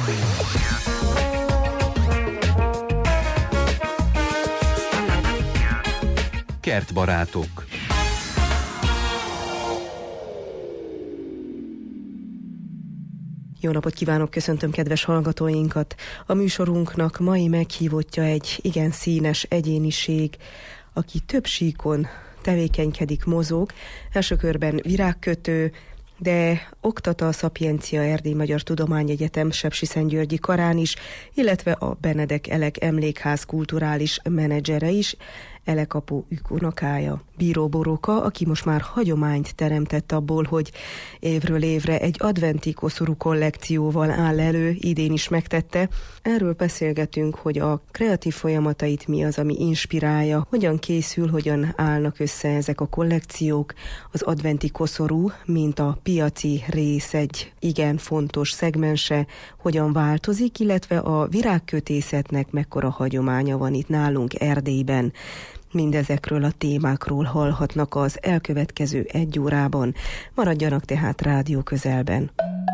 Kertbarátok. Jó napot kívánok, köszöntöm kedves hallgatóinkat! A műsorunknak mai meghívottja egy igen színes egyéniség, aki több síkon tevékenykedik, mozog, első körben virágkötő, de oktat a Szapiencia Erdély Magyar Tudományegyetem Sepsiszentgyörgyi karán is, illetve a Benedek Elek Emlékház kulturális menedzsere is, Elek apu unokája, Bíró Boróka, aki most már hagyományt teremtett abból, hogy évről évre egy adventi koszorú kollekcióval áll elő, idén is megtette. Erről beszélgetünk, hogy a kreatív folyamatait mi az, ami inspirálja, hogyan készül, hogyan állnak össze ezek a kollekciók. Az adventi koszorú, mint a piaci rész egy igen fontos szegmense, hogyan változik, illetve a virágkötészetnek mekkora hagyománya van itt nálunk Erdélyben. Mindezekről a témákról hallhatnak az elkövetkező 1 órában. Maradjanak tehát rádió közelben.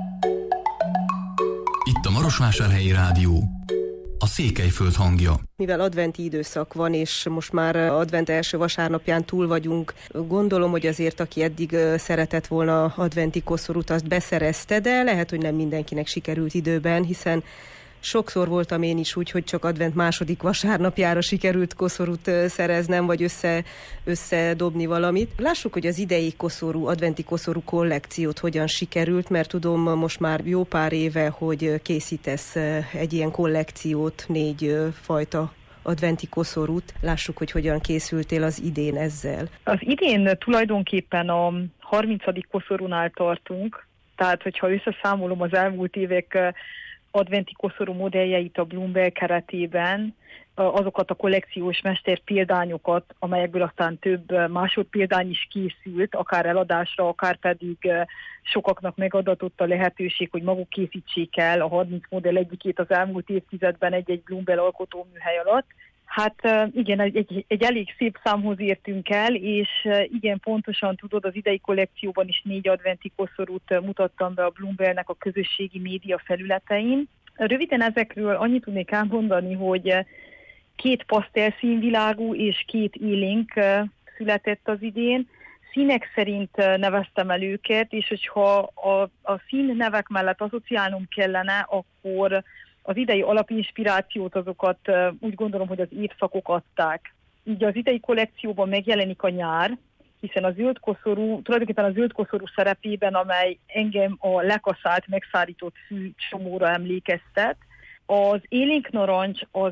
Itt a Marosvásárhelyi Rádió, a Székelyföld hangja. Mivel adventi időszak van, és most már advent első vasárnapján túl vagyunk, gondolom, hogy azért, aki eddig szeretett volna adventi koszorút, azt beszerezte, de lehet, hogy nem mindenkinek sikerült időben, hiszen sokszor voltam én is úgy, hogy csak advent második vasárnapjára sikerült koszorút szereznem, vagy összedobni valamit. Lássuk, hogy az idei adventi koszorú kollekciót hogyan sikerült, mert tudom most már jó pár éve, hogy készítesz egy ilyen kollekciót, 4 fajta adventi koszorút. Lássuk, hogy hogyan készültél az idén ezzel. Az idén tulajdonképpen a 30. koszorúnál tartunk, tehát hogyha összeszámolom az elmúlt évek adventi koszorú modelljeit a Bloomberg keretében, azokat a kollekciós mester példányokat, amelyekből aztán több másodpéldány is készült, akár eladásra, akár pedig sokaknak megadatott a lehetőség, hogy maguk készítsék el a 30 modell egyikét az elmúlt évtizedben egy-egy Bloomberg alkotóműhely alatt. Hát igen, egy elég szép számhoz értünk el, és igen, pontosan tudod, az idei kollekcióban is 4 adventi koszorút mutattam be a Bloombergnek a közösségi média felületein. Röviden ezekről annyit tudnék elmondani, hogy 2 pasztelszínvilágú és 2 élénk született az idén. Színek szerint neveztem el őket, és hogyha a szín nevek mellett asszociálnom kellene, akkor az idei alapinspirációt azokat úgy gondolom, hogy az évszakok adták. Így az idei kollekcióban megjelenik a nyár, hiszen a zöld koszorú, tulajdonképpen a zöld koszorú szerepében, amely engem a lekaszált, megszárított fű csomóra emlékeztet. Az élénk narancs az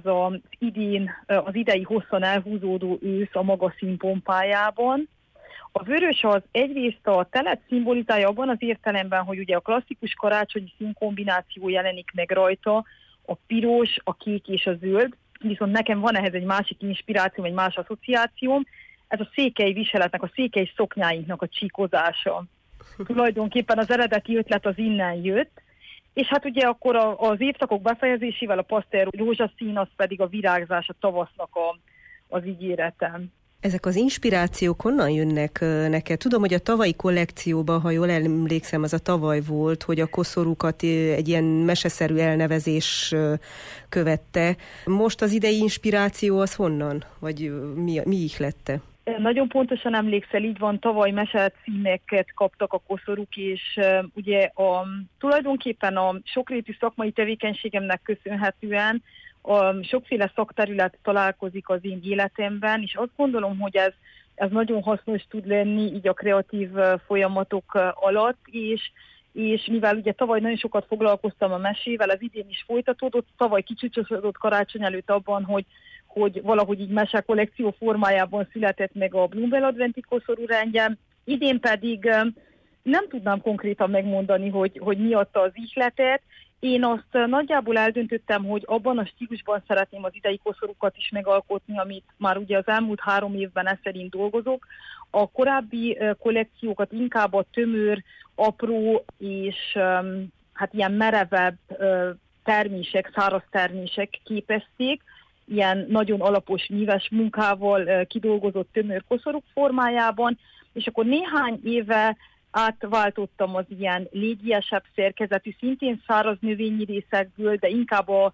az idei hosszan elhúzódó ősz a maga színpompájában. A vörös az egyrészt a telet szimbolizálja abban az értelemben, hogy ugye a klasszikus karácsonyi színkombináció jelenik meg rajta, a piros, a kék és a zöld, viszont nekem van ehhez egy másik inspirációm, egy más asszociációm, ez a székely viseletnek, a székely szoknyáinknak a csíkozása. Tulajdonképpen az eredeti ötlet az innen jött, és hát ugye akkor az évszakok befejezésével a pasztel rózsaszín, az pedig a virágzás, a tavasznak az ígérete. Ezek az inspirációk honnan jönnek neked? Tudom, hogy a tavalyi kollekcióban, ha jól emlékszem, az a tavaly volt, hogy a koszorúkat egy ilyen meseszerű elnevezés követte. Most az idei inspiráció az honnan? Vagy mi ihlette? Nagyon pontosan emlékszel, így van, tavaly mesecímeket kaptak a koszorúk, és ugye tulajdonképpen a sokrétű szakmai tevékenységemnek köszönhetően sokféle szakterület találkozik az én életemben, és azt gondolom, hogy ez nagyon hasznos tud lenni így a kreatív folyamatok alatt, és mivel ugye tavaly nagyon sokat foglalkoztam a mesével, az idén is folytatódott, tavaly kicsúcsosodott karácsony előtt abban, hogy valahogy így mesekollekció formájában született meg a Bloomberg adventi koszorú rendje. Idén pedig nem tudnám konkrétan megmondani, hogy mi adta az ihletet. Én azt nagyjából eldöntöttem, hogy abban a stílusban szeretném az idei koszorúkat is megalkotni, amit már ugye az elmúlt 3 évben ez szerint dolgozok. A korábbi kollekciókat inkább a tömör, apró és hát ilyen merevebb termések, száraz termések képezték, ilyen nagyon alapos, míves munkával kidolgozott tömör koszorúk formájában, és akkor néhány éve átváltottam az ilyen légiesebb szerkezetű, szintén száraz növényi részekből, de inkább a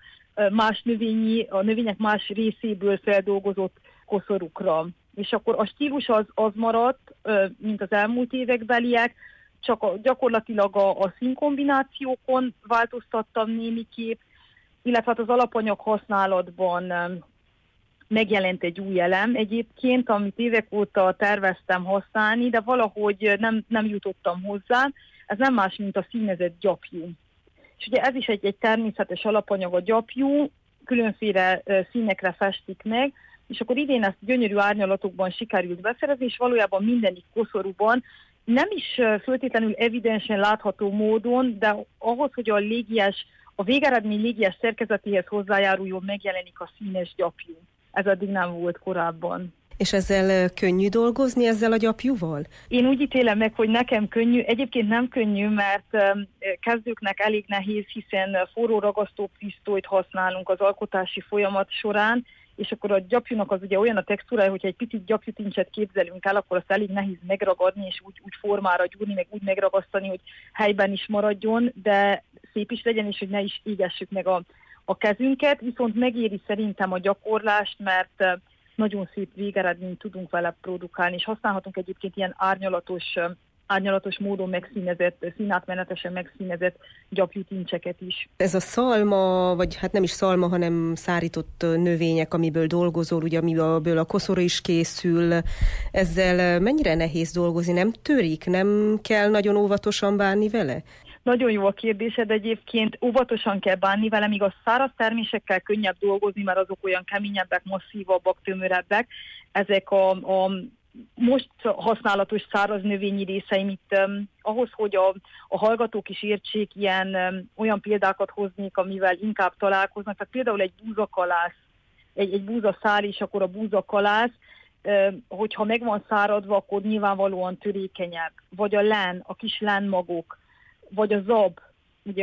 növények más részéből feldolgozott koszorúkra. És akkor a stílus az maradt, mint az elmúlt évekbeliek, csak gyakorlatilag a színkombinációkon változtattam némiképp, illetve az alapanyag használatban megjelent egy új elem egyébként, amit évek óta terveztem használni, de valahogy nem jutottam hozzá. Ez nem más, mint a színezett gyapjú. És ugye ez is egy természetes alapanyag, a gyapjú, különféle színekre festik meg, és akkor idén ezt gyönyörű árnyalatokban sikerült beszerezni, és valójában mindenik koszorúban, nem is föltétlenül evidensen látható módon, de ahhoz, hogy a végeredmény légies szerkezetéhez hozzájáruljon, megjelenik a színes gyapjú. Ez addig nem volt korábban. És ezzel könnyű dolgozni, ezzel a gyapjúval? Én úgy ítélem meg, hogy nekem könnyű. Egyébként nem könnyű, mert kezdőknek elég nehéz, hiszen forró ragasztópisztolyt használunk az alkotási folyamat során, és akkor a gyapjúnak az ugye olyan a textúrája, hogyha egy picit gyapjútincset képzelünk el, akkor azt elég nehéz megragadni, és úgy formára gyúrni, meg úgy megragasztani, hogy helyben is maradjon, de szép is legyen, és hogy ne is égessük meg a kezünket, viszont megéri szerintem a gyakorlást, mert nagyon szép végeredményt tudunk vele produkálni, és használhatunk egyébként ilyen árnyalatos módon megszínezett, színátmenetesen megszínezett gyapjútincseket is. Ez a szalma, vagy hát nem is szalma, hanem szárított növények, amiből dolgozol, ugye amiből a koszorú is készül, ezzel mennyire nehéz dolgozni? Nem törik? Nem kell nagyon óvatosan bánni vele? Nagyon jó a kérdésed egyébként, óvatosan kell bánni vele, míg a száraz termésekkel könnyebb dolgozni, mert azok olyan keményebbek, masszívabbak, tömörebbek. Ezek a most használatos száraz növényi részeim itt, ahhoz, hogy a hallgatók is értsék, olyan példákat hoznék, amivel inkább találkoznak. Tehát például egy búzakalász, egy búzaszál, és akkor a búzakalász, hogyha meg van száradva, akkor nyilvánvalóan törékenyebb. Vagy a len, a kis lenmagok, vagy a zab, ugye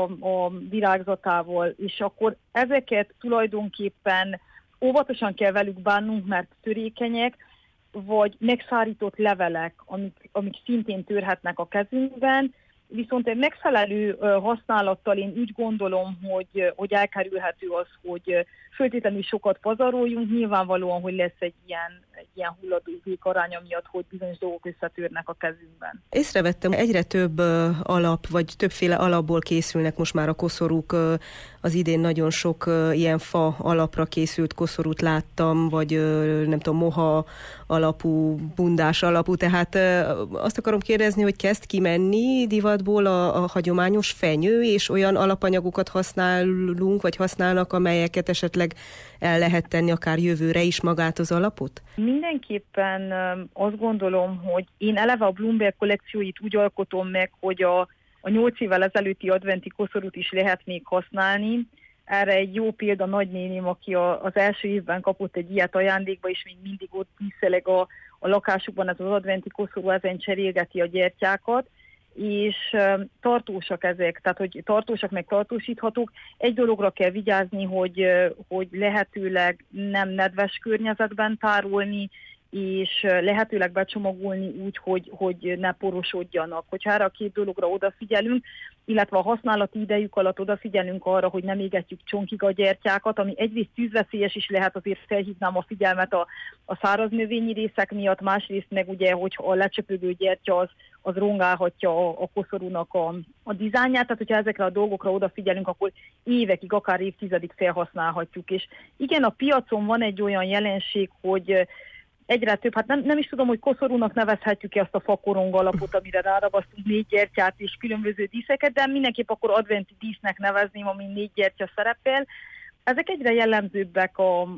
a virágzatával, és akkor ezeket tulajdonképpen óvatosan kell velük bánnunk, mert törékenyek, vagy megszárított levelek, amik szintén törhetnek a kezünkben, viszont egy megfelelő használattal én úgy gondolom, hogy elkerülhető az, hogy föltétlenül sokat pazaroljunk, nyilvánvalóan, hogy lesz egy ilyen hulladék aránya miatt, hogy bizonyos dolgok összetörnek a kezünkben. Észrevettem, egyre több alap, vagy többféle alapból készülnek most már a koszorúk. Az idén nagyon sok ilyen fa alapra készült koszorút láttam, vagy nem tudom, moha alapú, bundás alapú, tehát azt akarom kérdezni, hogy kezd kimenni divatból a hagyományos fenyő, és olyan alapanyagokat használunk, vagy használnak, amelyeket esetleg el lehet tenni akár jövőre is magát az alapot? Mindenképpen azt gondolom, hogy én eleve a Bloomberg kollekcióit úgy alkotom meg, hogy a 8 évvel ezelőtti adventi koszorút is lehet még használni. Erre egy jó példa nagynéném, aki az első évben kapott egy ilyet ajándékba, és még mindig ott díszeleg a lakásukban ez az adventi koszorú, ezen cserélgeti a gyertyákat, és tartósak ezek, tehát hogy tartósak, meg tartósíthatók. Egy dologra kell vigyázni, hogy lehetőleg nem nedves környezetben tárolni, és lehetőleg becsomagolni úgy, hogy ne porosodjanak. Hogyha erre a két dologra odafigyelünk, illetve a használati idejük alatt odafigyelünk arra, hogy nem égetjük csonkig a gyertyákat, ami egyrészt tűzveszélyes is lehet, azért felhívnám a figyelmet a száraz növényi részek miatt, másrészt meg ugye, hogy a lecsöpögő gyertya az rongálhatja a koszorúnak a dizájnját, tehát hogyha ezekre a dolgokra odafigyelünk, akkor évekig, akár évtizedig felhasználhatjuk. És igen, a piacon van egy olyan jelenség, hogy egyre több, hát nem is tudom, hogy koszorúnak nevezhetjük-e azt a fakorong alapot, amire ráragasztunk 4 gyertyát és különböző díszeket, de mindenképp akkor adventi dísznek nevezném, ami 4 gyertya szerepel. Ezek egyre jellemzőbbek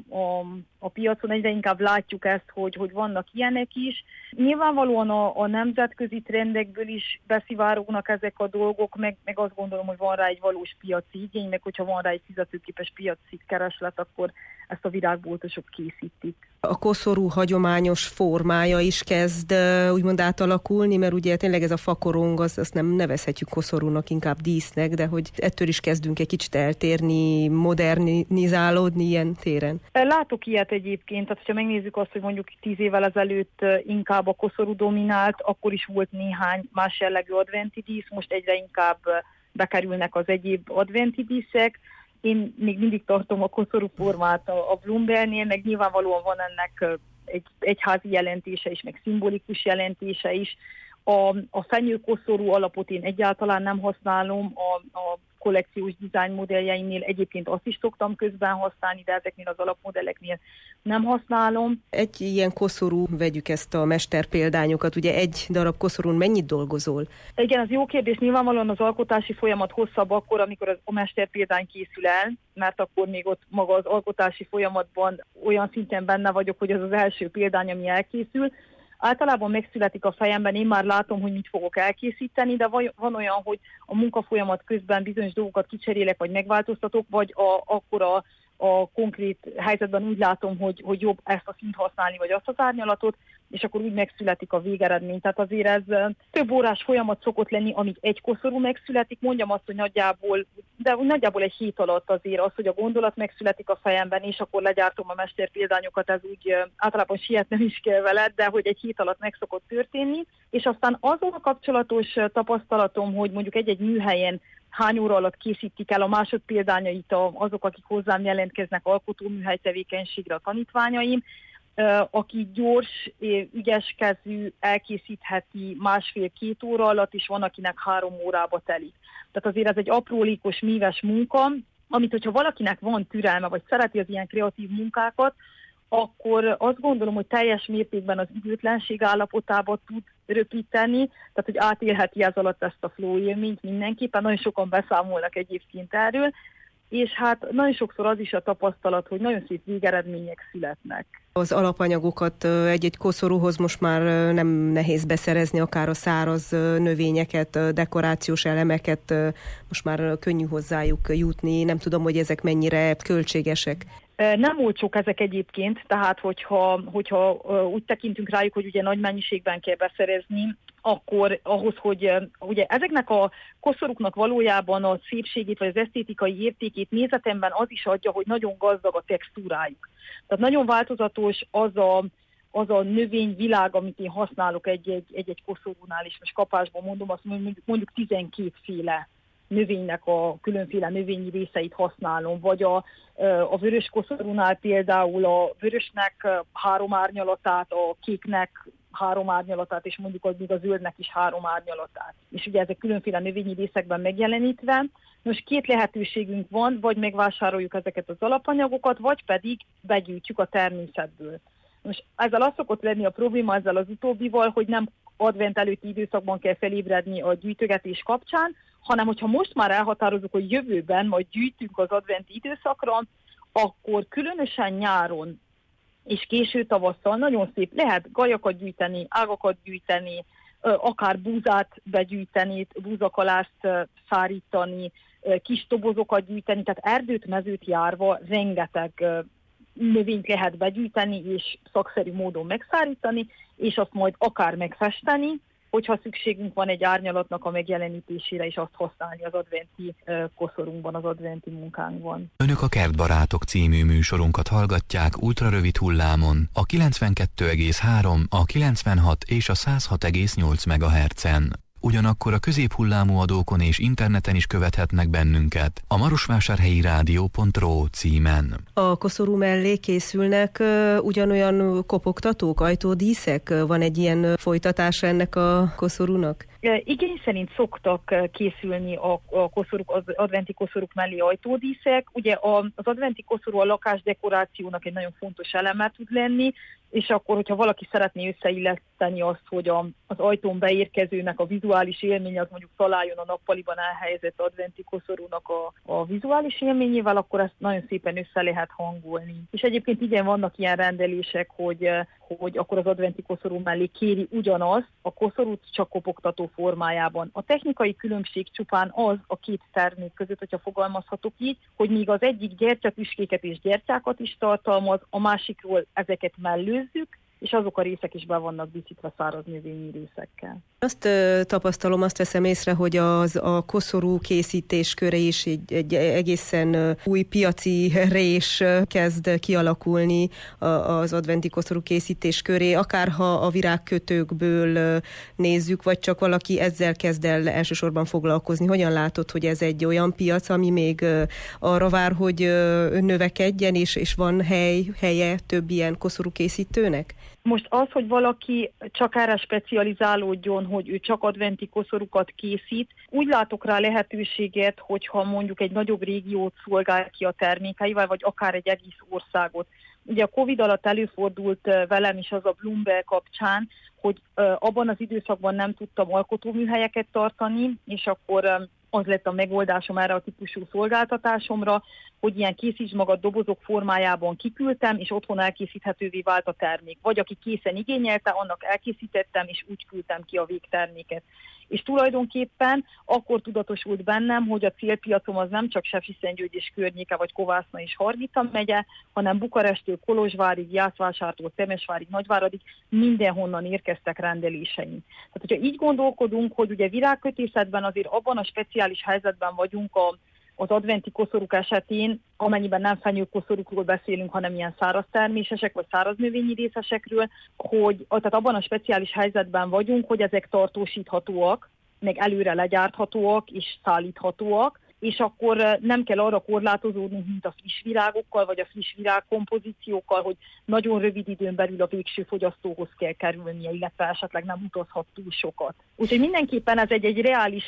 a piacon, egyre inkább látjuk ezt, hogy vannak ilyenek is. Nyilvánvalóan a nemzetközi trendekből is beszivárognak ezek a dolgok, meg azt gondolom, hogy van rá egy valós piaci igény, meg hogyha van rá egy fizetőképes piaci kereslet, akkor ezt a virágboltosok készítik. A koszorú hagyományos formája is kezd úgymond átalakulni, mert ugye tényleg ez a fakorong, azt nem nevezhetjük koszorúnak, inkább dísznek, de hogy ettől is kezdünk egy kicsit eltérni, modernizálódni ilyen téren. Látok ilyet lehet egyébként, tehát ha megnézzük azt, hogy mondjuk 10 évvel ezelőtt inkább a koszorú dominált, akkor is volt néhány más jellegű adventi dísz, most egyre inkább bekerülnek az egyéb adventi díszek. Én még mindig tartom a koszorú formát a Bloombergnél, meg nyilvánvalóan van ennek egy egyházi jelentése is, meg szimbolikus jelentése is. A fenyőkoszorú alapot én egyáltalán nem használom, a kollekciós dizájn modelljeimnél egyébként azt is szoktam közben használni, de ezeknél az alapmodelleknél nem használom. Egy ilyen koszorú, vegyük ezt a mesterpéldányokat, ugye egy darab koszorún mennyit dolgozol? Igen, az jó kérdés, nyilvánvalóan az alkotási folyamat hosszabb akkor, amikor a mesterpéldány készül el, mert akkor még ott maga az alkotási folyamatban olyan szinten benne vagyok, hogy az az első példány, ami elkészül. Általában megszületik a fejemben, én már látom, hogy mit fogok elkészíteni, de van olyan, hogy a munkafolyamat közben bizonyos dolgokat kicserélek, vagy megváltoztatok, vagy akkor a konkrét helyzetben úgy látom, hogy jobb ezt a színt használni, vagy azt az árnyalatot, és akkor úgy megszületik a végeredmény. Tehát azért ez több órás folyamat szokott lenni, amíg egy koszorú megszületik. Mondjam azt, hogy nagyjából egy hét alatt azért az, hogy a gondolat megszületik a fejemben, és akkor legyártom a mesterpéldányokat, ez úgy általában sietnem is kell veled, de hogy egy hét alatt meg szokott történni. És aztán azon a kapcsolatos tapasztalatom, hogy mondjuk egy-egy műhelyen hány óra alatt készítik el a másodpéldányait azok, akik hozzám jelentkeznek alkotóműhely tevékenységre, a tanítványaim, aki gyors, ügyeskezű, elkészítheti 1,5-2 óra alatt, és van, akinek 3 órába telik. Tehát azért ez egy aprólékos, míves munka, amit, hogyha valakinek van türelme, vagy szereti az ilyen kreatív munkákat, akkor azt gondolom, hogy teljes mértékben az időtlenség állapotába tud röpíteni, tehát hogy átélheti ez alatt ezt a flow élményt mindenképpen, nagyon sokan beszámolnak egyébként erről, és hát nagyon sokszor az is a tapasztalat, hogy nagyon szép végeredmények születnek. Az alapanyagokat egy-egy koszorúhoz most már nem nehéz beszerezni, akár a száraz növényeket, dekorációs elemeket, most már könnyű hozzájuk jutni, nem tudom, hogy ezek mennyire költségesek. Nem olcsók ezek egyébként, tehát hogyha úgy tekintünk rájuk, hogy ugye nagy mennyiségben kell beszerezni, akkor ahhoz, hogy ugye ezeknek a koszorúknak valójában a szépségét vagy az esztétikai értékét nézetemben az is adja, hogy nagyon gazdag a textúrájuk. Tehát nagyon változatos az a növényvilág, amit én használok egy koszorúnál, és most kapásban mondom, azt mondjuk 12 féle növénynek a különféle növényi részeit használom, vagy a vörös koszorúnál például a vörösnek 3 árnyalatát, a kéknek 3 árnyalatát, és mondjuk még a zöldnek is 3 árnyalatát. És ugye ezek különféle növényi részekben megjelenítve. Most 2 lehetőségünk van, vagy megvásároljuk ezeket az alapanyagokat, vagy pedig begyűjtjük a természetből. Most ezzel az szokott lenni a probléma ezzel az utóbbival, hogy nem advent előtti időszakban kell felébredni a gyűjtögetés kapcsán, hanem hogyha most már elhatározunk, hogy jövőben majd gyűjtünk az adventi időszakra, akkor különösen nyáron és késő tavasszal nagyon szép, lehet gajakat gyűjteni, ágakat gyűjteni, akár búzát begyűjteni, búzakalászt szárítani, kis tobozokat gyűjteni, tehát erdőt, mezőt járva rengeteg növényt lehet begyűjteni és szakszerű módon megszárítani, és azt majd akár megfesteni, hogyha szükségünk van egy árnyalatnak a megjelenítésére, és azt használni az adventi koszorunkban, az adventi munkánkban. Önök a Kertbarátok című műsorunkat hallgatják ultrarövid hullámon, a 92,3, a 96 és a 106,8 MHz-en. Ugyanakkor a középhullámú adókon és interneten is követhetnek bennünket a marosvásárhelyirádió.ro címen. A koszorú mellé készülnek ugyanolyan kopogtatók, ajtódíszek? Van egy ilyen folytatása ennek a koszorúnak? Igény szerint szoktak készülni a koszorúk, az adventi koszorúk mellé ajtódíszek. Ugye az adventi koszorú a lakásdekorációnak egy nagyon fontos eleme tud lenni, és akkor, hogyha valaki szeretné összeilleszteni azt, hogy az ajtón beérkezőnek a vizuális élmény az mondjuk találjon a nappaliban elhelyezett adventi koszorúnak a vizuális élményével, akkor ezt nagyon szépen össze lehet hangolni. És egyébként igen, vannak ilyen rendelések, hogy akkor az adventi koszorú mellé kéri ugyanazt, a koszorút csak kopogtató formájában. A technikai különbség csupán az a 2 termék között, hogyha fogalmazhatok így, hogy míg az egyik gyertyatüskéket és gyertyákat is tartalmaz, a másikról ezeket mellőzzük, és azok a részek is be vannak díszítve száraz növényi részekkel. Azt tapasztalom, azt veszem észre, hogy a koszorú készítés köre is egy egészen új piaci rés kezd kialakulni az adventi koszorú készítés köré, akár ha a virágkötőkből nézzük, vagy csak valaki ezzel kezd el elsősorban foglalkozni. Hogyan látod, hogy ez egy olyan piac, ami még arra vár, hogy növekedjen, és van helye több ilyen koszorú készítőnek? Most az, hogy valaki csak erre specializálódjon, hogy ő csak adventi koszorúkat készít, úgy látok rá lehetőséget, hogyha mondjuk egy nagyobb régiót szolgál ki a termékeivel, vagy akár egy egész országot. Ugye a Covid alatt előfordult velem is az a Bloomberg kapcsán, hogy abban az időszakban nem tudtam alkotóműhelyeket tartani, és akkor az lett a megoldásom erre a típusú szolgáltatásomra, hogy ilyen készíts magad dobozok formájában kiküldtem, és otthon elkészíthetővé vált a termék. Vagy aki készen igényelte, annak elkészítettem, és úgy küldtem ki a végterméket. És tulajdonképpen akkor tudatosult bennem, hogy a célpiacom az nem csak Sefiszengyőgy és környéke, vagy Kovászna és Hargita megye, hanem Bukarestől Kolozsvárig, Jászvásártól Temesvárig, Nagyváradig mindenhonnan érkeztek rendeléseink. Tehát, hogyha így gondolkodunk, hogy ugye virágkötészetben azért abban a speciális helyzetben vagyunk az adventi koszorúk esetén, amennyiben nem fenyőkoszorúkról beszélünk, hanem ilyen száraz termésesek, vagy száraz növényi részesekről, hogy tehát abban a speciális helyzetben vagyunk, hogy ezek tartósíthatóak, meg előre legyárthatóak és szállíthatóak, és akkor nem kell arra korlátozódnunk, mint a friss virágokkal, vagy a friss virágkompozíciókkal, hogy nagyon rövid időn belül a végső fogyasztóhoz kell kerülnie, illetve esetleg nem utazhat túl sokat. Úgyhogy mindenképpen ez egy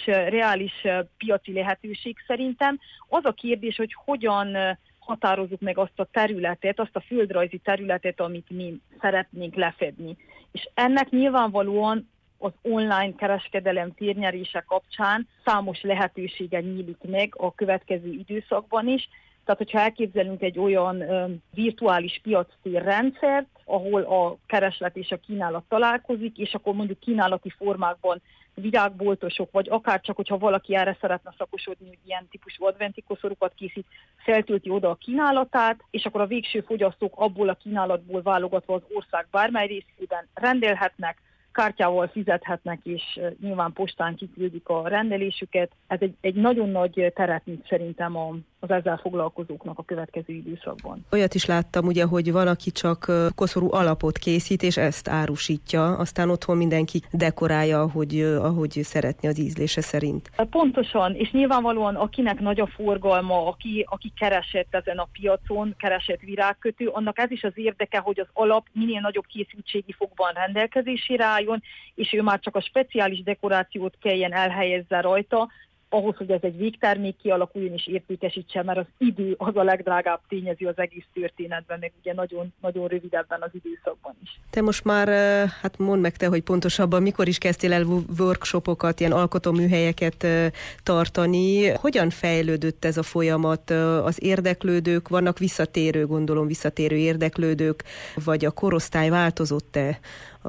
reális piaci lehetőség szerintem. Az a kérdés, hogy hogyan határozzuk meg azt a területet, azt a földrajzi területet, amit mi szeretnénk lefedni. És ennek nyilvánvalóan az online kereskedelem térnyerése kapcsán számos lehetősége nyílik meg a következő időszakban is. Tehát, hogyha elképzelünk egy olyan virtuális piactérrendszert, ahol a kereslet és a kínálat találkozik, és akkor mondjuk kínálati formákban virágboltosok, vagy akár csak, hogyha valaki erre szeretne szakosodni, hogy ilyen típusú adventi koszorúkat készít, feltölti oda a kínálatát, és akkor a végső fogyasztók abból a kínálatból válogatva az ország bármely részében rendelhetnek, kártyával fizethetnek, és nyilván postán kiküldik a rendelésüket. Ez egy nagyon nagy teret nyit szerintem az ezzel foglalkozóknak a következő időszakban. Olyat is láttam, ugye, hogy van, aki csak koszorú alapot készít, és ezt árusítja, aztán otthon mindenki dekorálja, ahogy szeretné az ízlése szerint. Pontosan, és nyilvánvalóan akinek nagy a forgalma, aki keresett ezen a piacon, keresett virágkötő, annak ez is az érdeke, hogy az alap minél nagyobb készültségi fokban rendelkezésére álljon, és ő már csak a speciális dekorációt kelljen elhelyezze rajta, ahhoz, hogy ez egy végtermék kialakuljon és értékesítse, mert az idő az a legdrágább tényező az egész történetben, meg ugye nagyon, nagyon rövid ebben az időszakban is. Te most már, hát mondd meg te, hogy pontosabban mikor is kezdtél el workshopokat, ilyen alkotóműhelyeket tartani. Hogyan fejlődött ez a folyamat? Az érdeklődők, vannak visszatérő érdeklődők, vagy a korosztály változott-e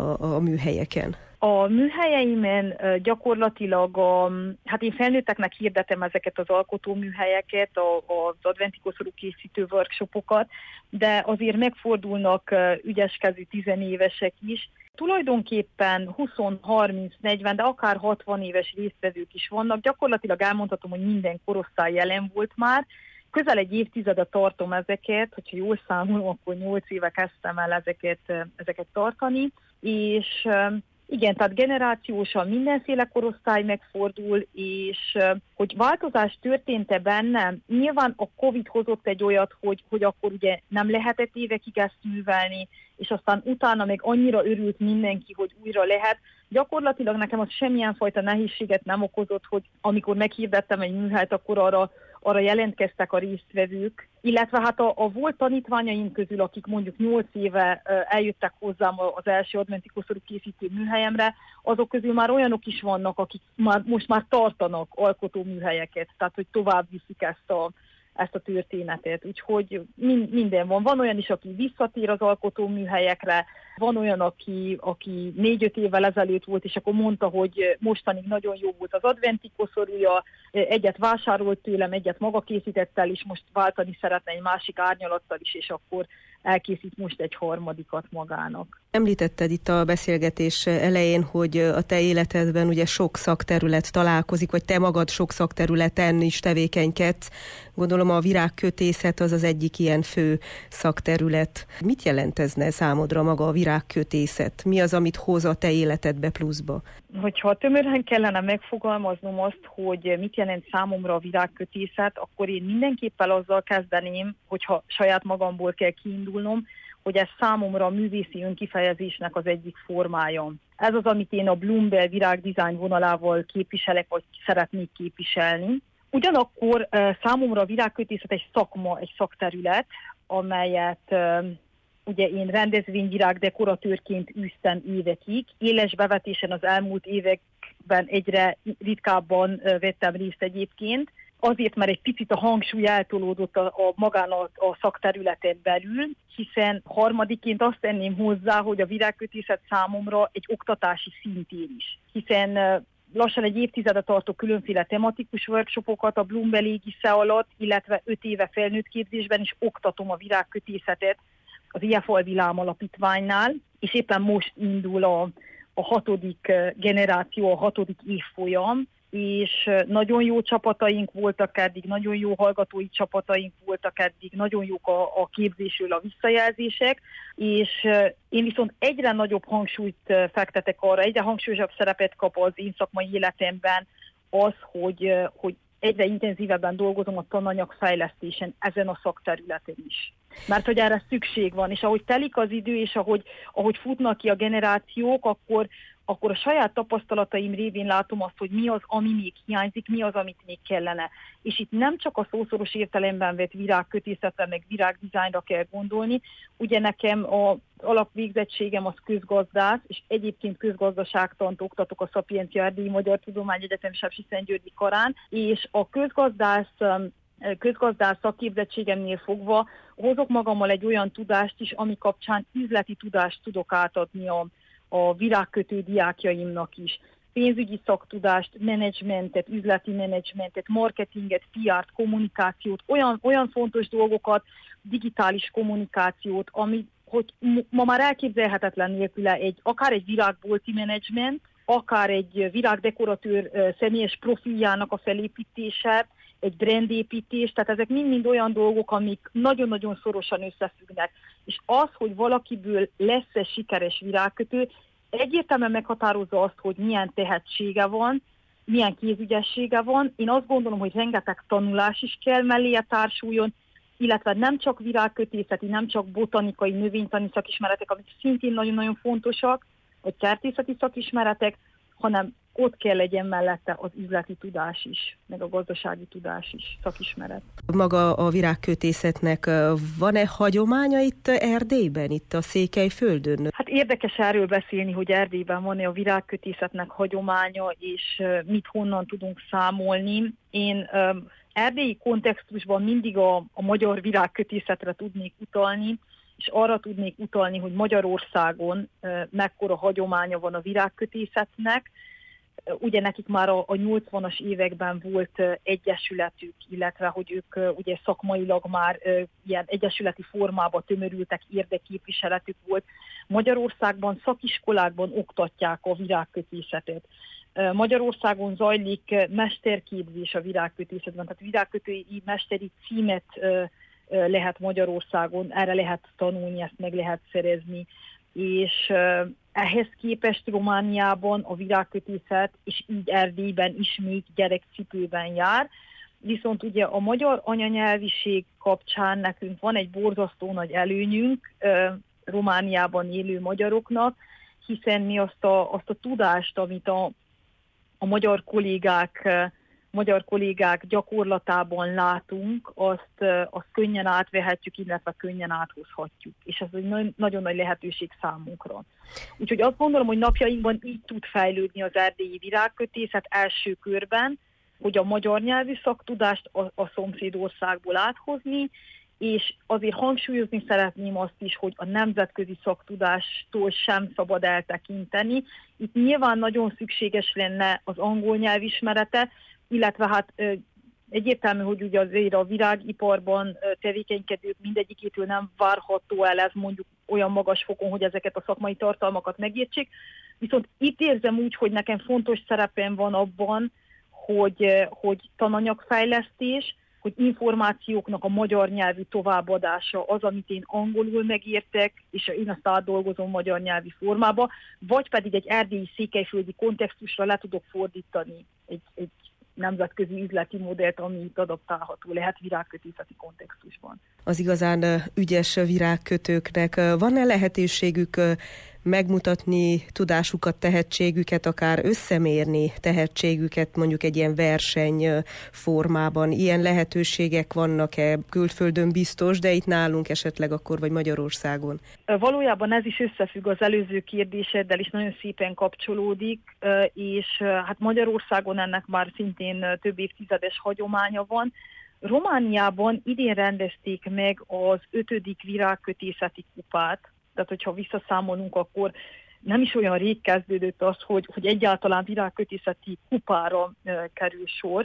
a műhelyeken? A műhelyeimen gyakorlatilag, hát én felnőtteknek hirdetem ezeket az alkotóműhelyeket, az adventi koszorú készítő workshopokat, de azért megfordulnak ügyeskező tizenévesek is. Tulajdonképpen 20-30-40, de akár 60 éves résztvevők is vannak. Gyakorlatilag elmondhatom, hogy minden korosztály jelen volt már. Közel egy évtizede tartom ezeket, hogyha jól számolom, akkor 8 éve kezdtem el ezeket tartani, és igen, tehát generációsan mindenféle korosztály megfordul, és hogy változás történt-e bennem, nyilván a Covid hozott egy olyat, hogy akkor ugye nem lehetett évekig ezt művelni, és aztán utána meg annyira örült mindenki, hogy újra lehet. Gyakorlatilag nekem az semmilyen fajta nehézséget nem okozott, hogy amikor meghirdettem egy műhelyt, akkor arra jelentkeztek a résztvevők, illetve hát a volt tanítványaim közül, akik mondjuk 8 éve eljöttek hozzám az első adventi koszorú készítő műhelyemre, azok közül már olyanok is vannak, akik most már tartanak alkotóműhelyeket, tehát hogy tovább viszik ezt a történetet. Úgyhogy minden van. Van olyan is, aki visszatér az alkotóműhelyekre, Van olyan, aki 4-5 évvel ezelőtt volt, és akkor mondta, hogy mostanig nagyon jó volt az adventi koszorúja, egyet vásárolt tőlem, egyet maga készített el, és most váltani szeretne egy másik árnyalattal is, és akkor elkészít most egy harmadikat magának. Említetted itt a beszélgetés elején, hogy a te életedben ugye sok szakterület találkozik, vagy te magad sok szakterületen is tevékenykedsz. Gondolom a virágkötészet az egyik ilyen fő szakterület. Mit jelentezne számodra maga a virágkötészet? Mi az, amit hoz a te életedbe pluszba? Hogyha tömören kellene megfogalmaznom azt, hogy mit jelent számomra a virágkötészet, akkor én mindenképpen azzal kezdeném, hogyha saját magamból kell kiindulnom, hogy ez számomra a művészi önkifejezésnek az egyik formája. Ez az, amit én a Blumberg virágdizájn vonalával képviselek, vagy szeretnék képviselni. Ugyanakkor számomra a virágkötészet egy szakma, egy szakterület, amelyet ugye én rendezvényvirág dekoratőrként űztem évekig. Éles bevetésen az elmúlt években egyre ritkábban vettem részt egyébként. Azért, mert egy picit a hangsúly eltolódott a magán a szakterületen belül, hiszen harmadiként azt tenném hozzá, hogy a virágkötészet számomra egy oktatási szintér is. Hiszen lassan egy évtizede tartó különféle tematikus workshopokat a Blumberg égisze alatt, illetve 5 éve felnőtt képzésben is oktatom a virágkötészetet az Ilyefalvi Lám Alapítványnál, és éppen most indul a 6. generáció, a 6. évfolyam, és nagyon jó csapataink voltak eddig, nagyon jó hallgatói csapataink voltak eddig, nagyon jók a képzésről a visszajelzések, és én viszont egyre nagyobb hangsúlyt fektetek arra, egyre hangsúlyosabb szerepet kap az én szakmai életemben az, hogy egyre intenzívebben dolgozom a tananyagfejlesztésen ezen a szakterületen is. Mert hogy erre szükség van, és ahogy telik az idő, és ahogy futnak ki a generációk, akkor a saját tapasztalataim révén látom azt, hogy mi az, ami még hiányzik, mi az, amit még kellene. És itt nem csak a szószoros értelemben vett virágkötészetre, meg virágdizájnra kell gondolni. Ugye nekem az alapvégzettségem az közgazdász, és egyébként közgazdaságtant oktatok a Szapiencia Erdélyi Magyar Tudományegyetem Sepsiszentgyörgyi karán, és a közgazdász szakképzettségemnél fogva hozok magammal egy olyan tudást is, ami kapcsán üzleti tudást tudok átadni a virágkötő diákjaimnak is. Pénzügyi szaktudást, menedzsmentet, üzleti menedzsmentet, marketinget, PR-t, kommunikációt, olyan fontos dolgokat, digitális kommunikációt, hogy ma már elképzelhetetlen nélküle akár egy virágbolti menedzsment, akár egy virágdekoratőr személyes profiljának a felépítése, egy brandépítés, tehát ezek mind-mind olyan dolgok, amik nagyon-nagyon szorosan összefüggnek. És az, hogy valakiből lesz-e sikeres virágkötő, egyértelműen meghatározza azt, hogy milyen tehetsége van, milyen kézügyessége van. Én azt gondolom, hogy rengeteg tanulás is kell melléje társuljon, illetve nem csak virágkötészeti, nem csak botanikai, növénytani szakismeretek, amik szintén nagyon-nagyon fontosak, vagy kertészeti szakismeretek, hanem ott kell legyen mellette az üzleti tudás is, meg a gazdasági tudás is, szakismeret. Maga a virágkötészetnek van-e hagyománya itt Erdélyben, itt a Székelyföldön? Hát érdekes erről beszélni, hogy Erdélyben van-e a virágkötészetnek hagyománya, és mit honnan tudunk számolni. Én erdélyi kontextusban mindig a magyar virágkötészetre tudnék utalni, és arra tudnék utalni, hogy Magyarországon mekkora hagyománya van a virágkötészetnek. Ugye nekik már a 80-as években volt egyesületük, illetve hogy ők ugye szakmailag már ilyen egyesületi formában tömörültek, érdekképviseletük volt. Magyarországban szakiskolákban oktatják a virágkötészetet. Magyarországon zajlik mesterképzés a virágkötészetben, tehát virágkötői mesteri címet lehet Magyarországon, erre lehet tanulni, ezt meg lehet szerezni, és ehhez képest Romániában a virágkötészet, és így Erdélyben is még gyerekcipőben jár, viszont ugye a magyar anyanyelviség kapcsán nekünk van egy borzasztó nagy előnyünk Romániában élő magyaroknak, hiszen mi azt a tudást, amit a magyar kollégák gyakorlatában látunk, azt könnyen átvehetjük, illetve könnyen áthozhatjuk. És ez egy nagyon nagy lehetőség számunkra. Úgyhogy azt gondolom, hogy napjainkban így tud fejlődni az erdélyi virágkötészet első körben, hogy a magyar nyelvű szaktudást a szomszédországból áthozni, és azért hangsúlyozni szeretném azt is, hogy a nemzetközi szaktudástól sem szabad eltekinteni. Itt nyilván nagyon szükséges lenne az angol nyelv ismerete, illetve hát egyértelmű, hogy ugye azért a virágiparban tevékenykedők mindegyikétől nem várható el ez mondjuk olyan magas fokon, hogy ezeket a szakmai tartalmakat megértsék. Viszont itt érzem úgy, hogy nekem fontos szerepem van abban, hogy tananyagfejlesztés, hogy információknak a magyar nyelvű továbbadása az, amit én angolul megértek, és én azt átdolgozom magyar nyelvi formába, vagy pedig egy erdélyi székelyföldi kontextusra le tudok fordítani egy nemzetközi üzleti modellt, ami itt adaptálható lehet virágkötészeti kontextusban. Az igazán ügyes virágkötőknek van-e lehetőségük megmutatni tudásukat, tehetségüket, akár összemérni tehetségüket mondjuk egy ilyen verseny formában? Ilyen lehetőségek vannak-e külföldön biztos, de itt nálunk esetleg akkor, vagy Magyarországon? Valójában ez is összefügg az előző kérdéseddel, és nagyon szépen kapcsolódik, és hát Magyarországon ennek már szintén több évtizedes hagyománya van. Romániában idén rendezték meg az 5. virágkötészeti kupát, tehát hogyha visszaszámolunk, akkor nem is olyan rég kezdődött az, hogy egyáltalán virágkötészeti kupára kerül sor,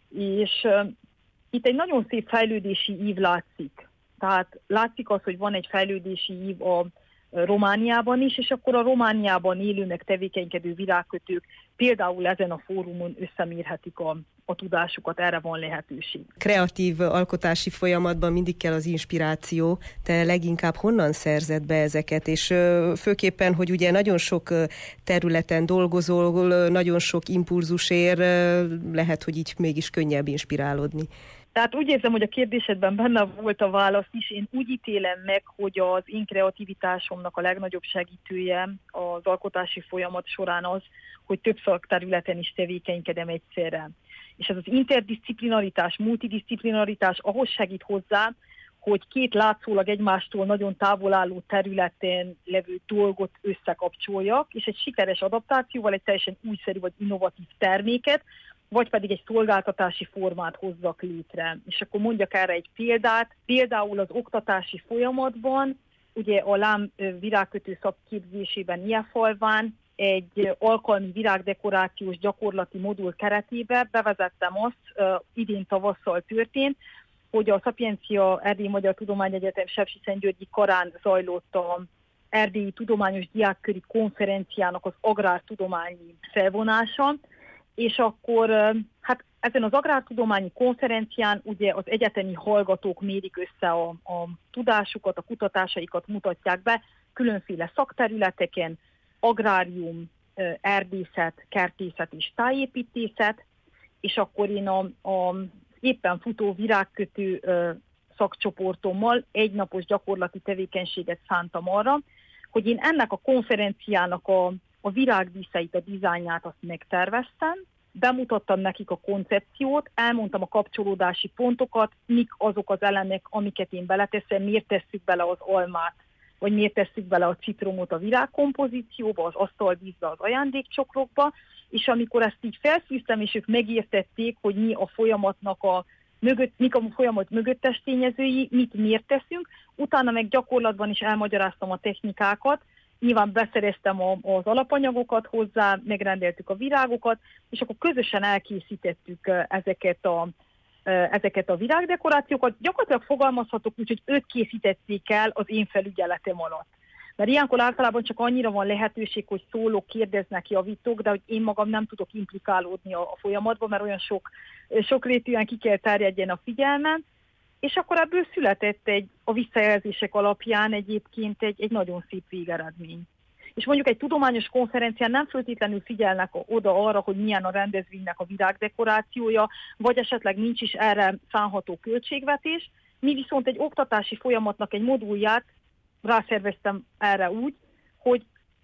és itt egy nagyon szép fejlődési ív látszik. Tehát látszik az, hogy van egy fejlődési ív a Romániában is, és akkor a Romániában élőnek tevékenykedő virágkötők például ezen a fórumon összemérhetik a tudásukat, erre van lehetőség. Kreatív alkotási folyamatban mindig kell az inspiráció. Te leginkább honnan szerzed be ezeket? És főképpen, hogy ugye nagyon sok területen dolgozol, nagyon sok impulzus ér, lehet, hogy így mégis könnyebb inspirálódni. Tehát úgy érzem, hogy a kérdésedben benne volt a válasz is. Én úgy ítélem meg, hogy az én kreativitásomnak a legnagyobb segítője az alkotási folyamat során az, hogy több szakterületen is tevékenykedem egyszerre. És ez az interdisziplinaritás, multidisziplinaritás ahhoz segít hozzá, hogy két látszólag egymástól nagyon távol álló területen levő dolgot összekapcsoljak, és egy sikeres adaptációval egy teljesen újszerű vagy innovatív terméket, vagy pedig egy szolgáltatási formát hozzak létre. És akkor mondjak erre egy példát. Például az oktatási folyamatban, ugye a LÁM virágkötő szakképzésében Ilyefalván egy alkalmi virágdekorációs gyakorlati modul keretében bevezettem azt, idén tavasszal történt, hogy a Szapiencia Erdélyi Magyar Tudományegyetem Sepsiszentgyörgyi karán zajlott a Erdélyi Tudományos Diákköri Konferenciának az agrártudományi felvonása, és akkor hát ezen az agrártudományi konferencián ugye az egyetemi hallgatók mérik össze a tudásukat, a kutatásaikat mutatják be különféle szakterületeken, agrárium, erdészet, kertészet és tájépítészet, és akkor én a éppen futó virágkötő szakcsoportommal egynapos gyakorlati tevékenységet szántam arra, hogy én ennek a konferenciának a virágdíszeit, a dizájnját azt megterveztem, bemutattam nekik a koncepciót, elmondtam a kapcsolódási pontokat, mik azok az elemek, amiket én beleteszem, miért tesszük bele az almát, vagy miért tesszük bele a citromot a virágkompozícióba, az asztaldíszbe, az ajándékcsokrokba, és amikor ezt így felszűztem, és ők megértették, hogy mi a folyamatnak mik a folyamat mögöttes tényezői, mit miért teszünk, utána meg gyakorlatban is elmagyaráztam a technikákat, nyilván beszereztem az alapanyagokat hozzá, megrendeltük a virágokat, és akkor közösen elkészítettük ezeket a virágdekorációkat. Gyakorlatilag fogalmazhatok úgy, hogy ők készítették el az én felügyeletem alatt. Mert ilyenkor általában csak annyira van lehetőség, hogy szólók, kérdeznek, javítok, de hogy én magam nem tudok implikálódni a folyamatban, mert olyan sokrétűen ki kell terjedjen a figyelmem, és akkor ebből született a visszajelzések alapján egyébként egy nagyon szép végeredmény. És mondjuk egy tudományos konferencián nem feltétlenül figyelnek oda arra, hogy milyen a rendezvénynek a virágdekorációja, vagy esetleg nincs is erre szánható költségvetés. Mi viszont egy oktatási folyamatnak egy modulját rászerveztem erre úgy, hogy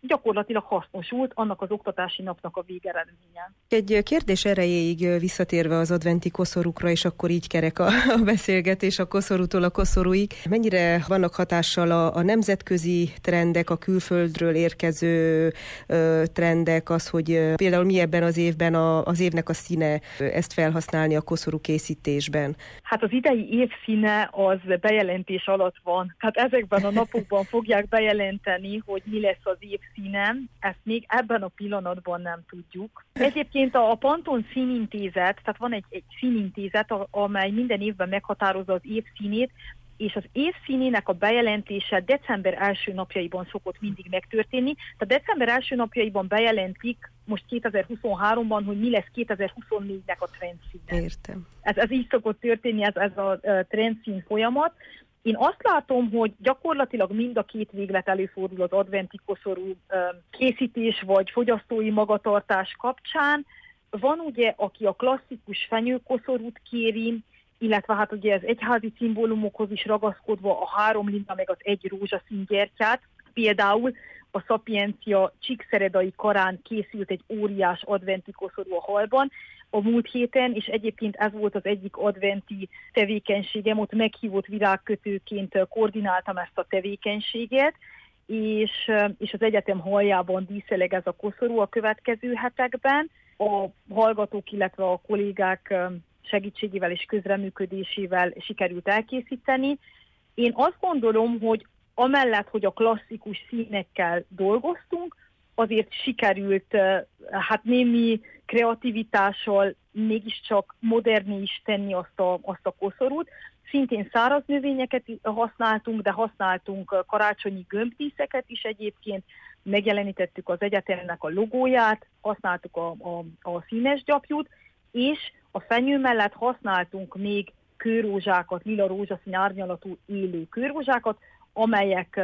gyakorlatilag hasznosult annak az oktatási napnak a végeredménye. Egy kérdés erejéig visszatérve az adventi koszorúkra, és akkor így kerek a beszélgetés a koszorútól a koszorúig. Mennyire vannak hatással a nemzetközi trendek, a külföldről érkező trendek, az, hogy például mi ebben az évben az évnek a színe, ezt felhasználni a koszorú készítésben? Hát az idei év színe az bejelentés alatt van. Hát ezekben a napokban fogják bejelenteni, hogy mi lesz az év színe. Ezt még ebben a pillanatban nem tudjuk. Egyébként a Pantone színintézet, tehát van egy színintézet, amely minden évben meghatározza az év színét, és az év színének a bejelentése december első napjaiban szokott mindig megtörténni. Tehát december első napjaiban bejelentik most 2023-ban, hogy mi lesz 2024-nek a trendszíne. Értem. Ez így szokott történni, ez a trendszín folyamat. Én azt látom, hogy gyakorlatilag mind a két véglet előfordul az adventi koszorú készítés vagy fogyasztói magatartás kapcsán. Van ugye, aki a klasszikus fenyőkoszorút kéri, illetve hát ugye az egyházi szimbólumokhoz is ragaszkodva a 3 linda meg az 1 rózsaszín gyertyát. Például a Szapiencia Csíkszeredai karán készült egy óriás adventi koszorú a Hallban a múlt héten, és egyébként ez volt az egyik adventi tevékenységem, ott meghívott virágkötőként koordináltam ezt a tevékenységet, és az egyetem halljában díszeleg ez a koszorú a következő hetekben. A hallgatók, illetve a kollégák segítségével és közreműködésével sikerült elkészíteni. Én azt gondolom, hogy amellett, hogy a klasszikus színekkel dolgoztunk, azért sikerült hát némi kreativitással mégiscsak moderné is tenni azt a koszorút. Szintén száraz növényeket használtunk, de használtunk karácsonyi gömbdíszeket is egyébként, megjelenítettük az egyetemnek a logóját, használtuk a színes gyapjút, és a fenyő mellett használtunk még kőrózsákat, lila rózsaszín árnyalatú élő kőrózsákat, amelyek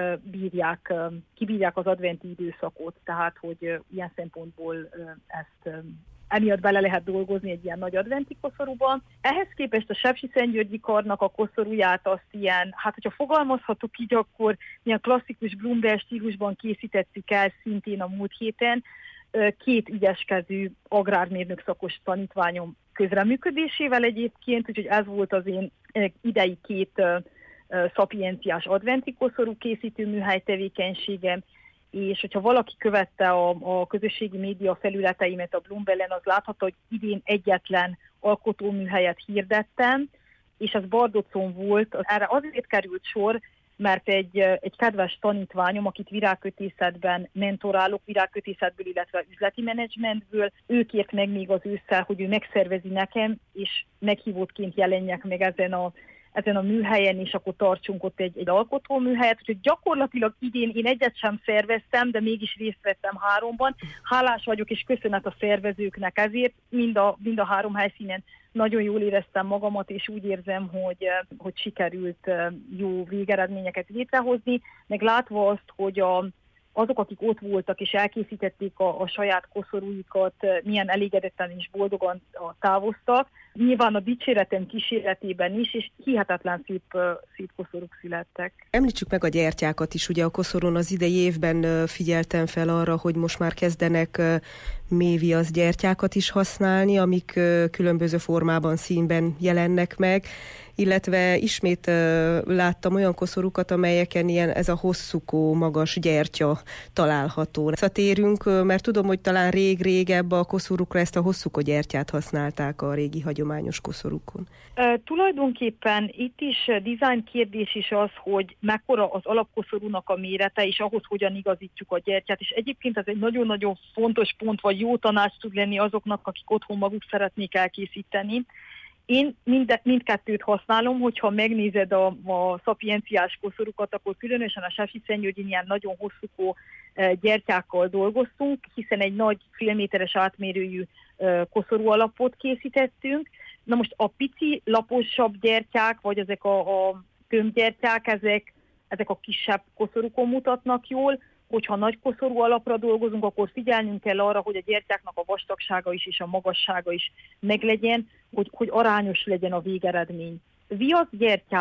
kibírják az adventi időszakot, tehát hogy ilyen szempontból ezt emiatt bele lehet dolgozni egy ilyen nagy adventi koszorúban. Ehhez képest a Sepsiszentgyörgyi Karnak a koszorúját azt ilyen, hát hogyha fogalmazhatok így, akkor milyen klasszikus Blumberg stílusban készítettük el szintén a múlt héten, 2 ügyeskezű agrármérnök szakos tanítványom közreműködésével egyébként, úgyhogy ez volt az én idei 2 szapienciás adventi koszorú készítő műhely tevékenységem, és hogyha valaki követte a közösségi média felületeimet a Bloombergen, az látható, hogy idén egyetlen alkotóműhelyet hirdettem, és ez Bardocon volt. Erre azért került sor, mert egy kedves tanítványom, akit virágkötészetben mentorálok, virágkötészetből, illetve üzleti menedzsmentből, ő kért meg még az ősszel, hogy ő megszervezi nekem, és meghívottként jelenjek meg ezen a műhelyen, és akkor tartsunk ott egy alkotóműhelyet. Úgyhogy gyakorlatilag idén én egyet sem szerveztem, de mégis részt vettem 3-ban. Hálás vagyok, és köszönet a szervezőknek ezért. Mind a 3 helyszínen nagyon jól éreztem magamat, és úgy érzem, hogy sikerült jó végeredményeket létrehozni, meg látva azt, hogy azok, akik ott voltak és elkészítették a saját koszorúikat, milyen elégedetten és boldogan távoztak. Nyilván a dicséretem kíséretében is, és hihetetlen szép koszorúk születtek. Említsük meg a gyertyákat is. Ugye a koszorún az idei évben figyeltem fel arra, hogy most már kezdenek méviasz gyertyákat is használni, amik különböző formában, színben jelennek meg, illetve ismét láttam olyan koszorúkat, amelyeken ez a hosszúkó, magas gyertya található. Visszatérünk, mert tudom, hogy talán régebb a koszorúkra ezt a hosszúkó gyertyát használták a régi hagyományos koszorúkon. Tulajdonképpen itt is design kérdés is az, hogy mekkora az alapkoszorúnak a mérete, és ahhoz hogyan igazítjuk a gyertyát. És egyébként ez egy nagyon-nagyon fontos pont, vagy jó tanács tud lenni azoknak, akik otthon maguk szeretnék elkészíteni. Én mindkettőt használom, hogyha megnézed a szapienciás koszorúkat, akkor különösen a Sepsiszentgyörgyén ilyen nagyon hosszúkó gyertyákkal dolgoztunk, hiszen egy nagy félméteres átmérőjű koszorú alapot készítettünk. Na most a pici, laposabb gyertyák, vagy ezek a tömbgyertyák, ezek a kisebb koszorúkon mutatnak jól. Hogyha nagy koszorú alapra dolgozunk, akkor figyelnünk kell arra, hogy a gyertyáknak a vastagsága is és a magassága is meglegyen, hogy arányos legyen a végeredmény. Viaszgyertyák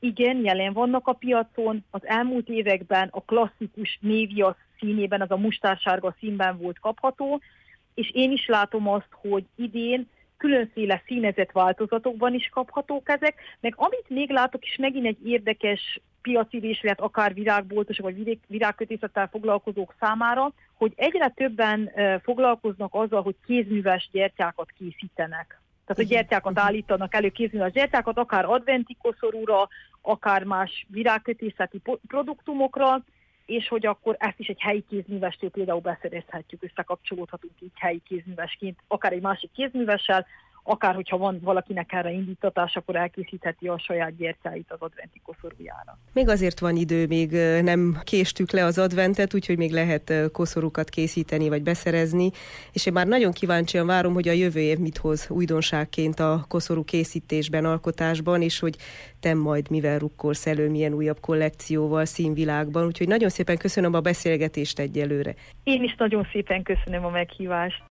igen, jelen vannak a piacon. Az elmúlt években a klasszikus Névia színében, az a mustársárga színben volt kapható, és én is látom azt, hogy idén különféle színezett változatokban is kaphatók ezek, meg amit még látok, és megint egy érdekes piaci részlet, akár virágboltosok vagy virágkötészettel foglalkozók számára, hogy egyre többen foglalkoznak azzal, hogy kézműves gyertyákat készítenek. Tehát a gyertyákat állítanak elő, kézműves gyertyákat, akár adventi koszorúra, akár más virágkötészeti produktumokra, és hogy akkor ezt is egy helyi kézművestől például beszerezhetjük, összekapcsolódhatunk így helyi kézművesként, akár egy másik kézművessel, akár hogyha van valakinek erre indítatás, akkor elkészítheti a saját gyertyáit az adventi koszorújára. Még azért van idő, még nem késtük le az adventet, úgyhogy még lehet koszorúkat készíteni vagy beszerezni, és én már nagyon kíváncsian várom, hogy a jövő év mit hoz újdonságként a koszorú készítésben, alkotásban, és hogy te majd mivel rukkolsz elő, milyen újabb kollekcióval, színvilágban, úgyhogy nagyon szépen köszönöm a beszélgetést egyelőre. Én is nagyon szépen köszönöm a meghívást.